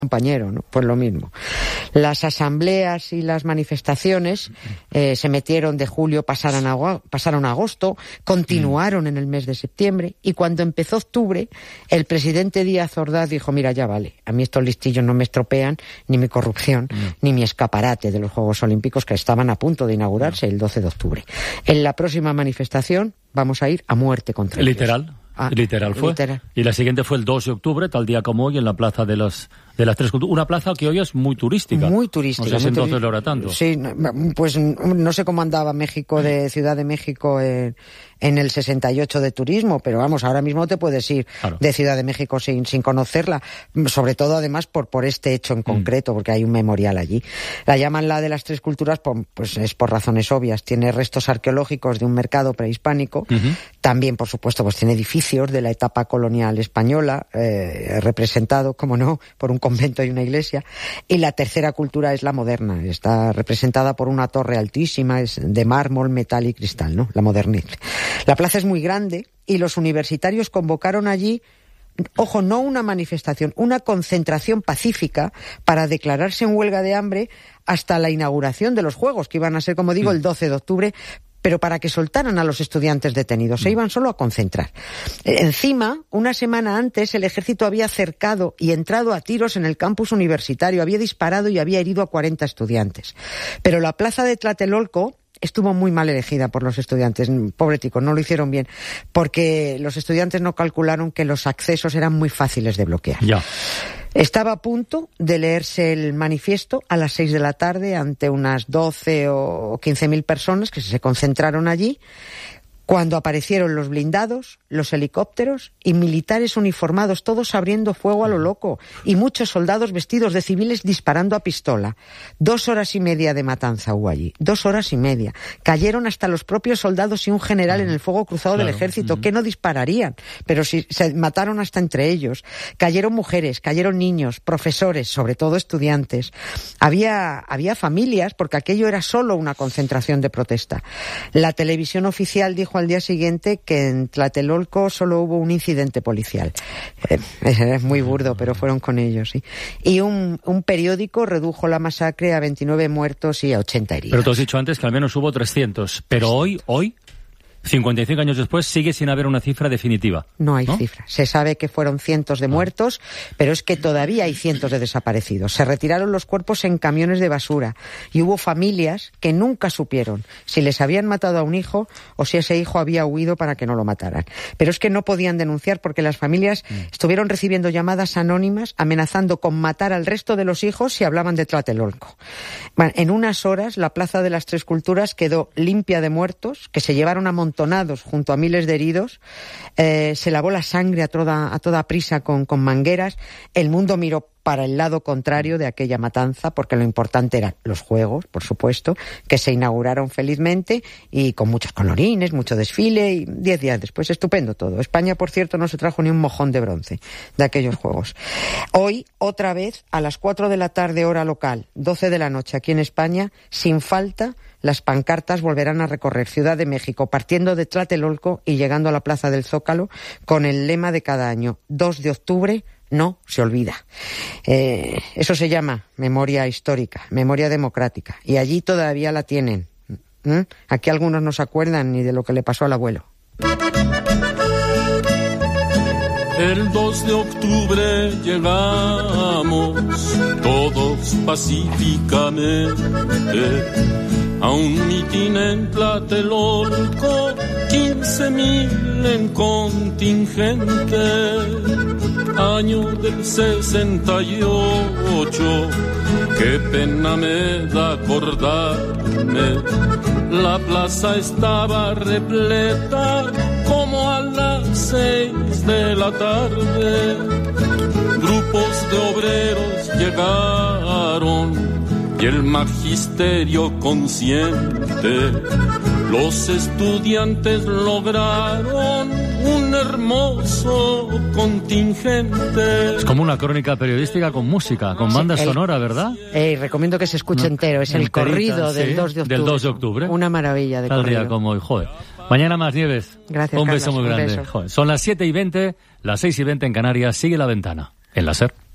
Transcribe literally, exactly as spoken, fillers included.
compañero, ¿no? Pues lo mismo. Las asambleas y las manifestaciones eh, se metieron de julio, pasaron a, pasaron a agosto, continuaron en el mes de septiembre, y cuando empezó octubre, el presidente Díaz Ordaz dijo, mira, ya vale, a mí estos listillos no me estropean ni mi corrupción, no. ni mi escaparate de los Juegos Olímpicos que estaban a punto de inaugurarse no. el doce de octubre. En la próxima manifestación vamos a ir a muerte contra ellos. Literal. Ah, literal fue. Literal. Y la siguiente fue el dos de octubre, tal día como hoy, en la plaza de las de las Tres Culturas. Una plaza que hoy es muy turística. Muy turística. No sé si entonces lo era tanto. Sí, pues no sé cómo andaba México, de Ciudad de México en, en el sesenta y ocho de turismo, pero vamos, ahora mismo te puedes ir claro. de Ciudad de México sin, sin conocerla, sobre todo además por, por este hecho en concreto, mm. porque hay un memorial allí. La llaman la de las Tres Culturas, por, pues es por razones obvias. Tiene restos arqueológicos de un mercado prehispánico, uh-huh. también, por supuesto, pues tiene edificios de la etapa colonial española, eh, representado, como no, por un convento y una iglesia, y la tercera cultura es la moderna, está representada por una torre altísima, es de mármol, metal y cristal, ¿no? La modernidad. La plaza es muy grande y los universitarios convocaron allí, ojo, no una manifestación, una concentración pacífica para declararse en huelga de hambre hasta la inauguración de los Juegos, que iban a ser, como digo, el doce de octubre, pero para que soltaran a los estudiantes detenidos. Se iban solo a concentrar. Encima, una semana antes, el ejército había cercado y entrado a tiros en el campus universitario, había disparado y había herido a cuarenta estudiantes. Pero la plaza de Tlatelolco estuvo muy mal elegida por los estudiantes. Pobre tico, no lo hicieron bien, porque los estudiantes no calcularon que los accesos eran muy fáciles de bloquear. Ya. Estaba a punto de leerse el manifiesto a las seis de la tarde ante unas doce o quince mil personas que se concentraron allí, cuando aparecieron los blindados, los helicópteros y militares uniformados, todos abriendo fuego a lo loco, y muchos soldados vestidos de civiles disparando a pistola. Dos horas y media de matanza hubo allí, dos horas y media. Cayeron hasta los propios soldados y un general en el fuego cruzado claro. del ejército, uh-huh. que no dispararían, pero sí se mataron hasta entre ellos. Cayeron mujeres, cayeron niños, profesores, sobre todo estudiantes. Había, había familias, porque aquello era solo una concentración de protesta. La televisión oficial dijo al día siguiente que en Tlatelolco solo hubo un incidente policial. Eh, es muy burdo, pero fueron con ellos, sí. Y un, un periódico redujo la masacre a veintinueve muertos y a ochenta heridos. Pero tú has dicho antes que al menos hubo trescientos. Pero hoy, hoy, cincuenta y cinco años después, sigue sin haber una cifra definitiva. No hay ¿no? cifra. Se sabe que fueron cientos de muertos, pero es que todavía hay cientos de desaparecidos. Se retiraron los cuerpos en camiones de basura y hubo familias que nunca supieron si les habían matado a un hijo o si ese hijo había huido para que no lo mataran. Pero es que no podían denunciar porque las familias mm. estuvieron recibiendo llamadas anónimas amenazando con matar al resto de los hijos si hablaban de Tlatelolco. Bueno, en unas horas la Plaza de las Tres Culturas quedó limpia de muertos que se llevaron a montar junto a miles de heridos, eh, se lavó la sangre a toda, a toda prisa con, con mangueras. El mundo miró para el lado contrario de aquella matanza, porque lo importante eran los Juegos, por supuesto, que se inauguraron felizmente y con muchos colorines, mucho desfile, y diez días después, estupendo todo. España, por cierto, no se trajo ni un mojón de bronce de aquellos Juegos. Hoy, otra vez, a las cuatro de la tarde, hora local, doce de la noche, aquí en España, sin falta, las pancartas volverán a recorrer Ciudad de México, partiendo de Tlatelolco y llegando a la Plaza del Zócalo, con el lema de cada año, dos de octubre, no se olvida. Eh, eso se llama memoria histórica, memoria democrática, y allí todavía la tienen. ¿Mm? Aquí algunos no se acuerdan ni de lo que le pasó al abuelo. El dos de octubre llegamos todos pacíficamente a un mitin en Tlatelolco, quince mil en contingente. Año del sesenta y ocho, qué pena me da acordarme. La plaza estaba repleta como a las seis de la tarde. Grupos de obreros llegaron y el magisterio consciente. Los estudiantes lograron un hermoso contingente. Es como una crónica periodística con música, con banda sí, el, sonora, ¿verdad? Eh, recomiendo que se escuche no, entero. Es el corrido del, sí, dos de octubre. del dos de octubre. Una maravilla de Tal corrido. día como hoy, joder. Mañana más, Nieves. Gracias, Un Carlos, beso muy un grande. beso. Joder. Son las siete y veinte, las seis y veinte en Canarias. Sigue La Ventana, en la SER.